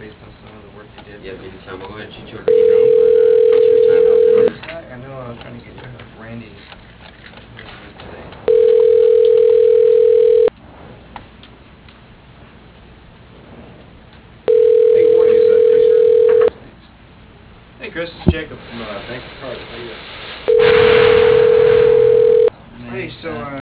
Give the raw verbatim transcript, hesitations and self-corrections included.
based on some of the work you did. Yeah, anytime. I'll go ahead and shoot you over email, but uh, thanks for your time. I'll send this. I know I was trying to get you with Randy today. Hey, good morning. Is that Chris? Thanks. Hey, Chris. It's Jacob from uh, Bank of Cards. How you doing? Hey, so, uh,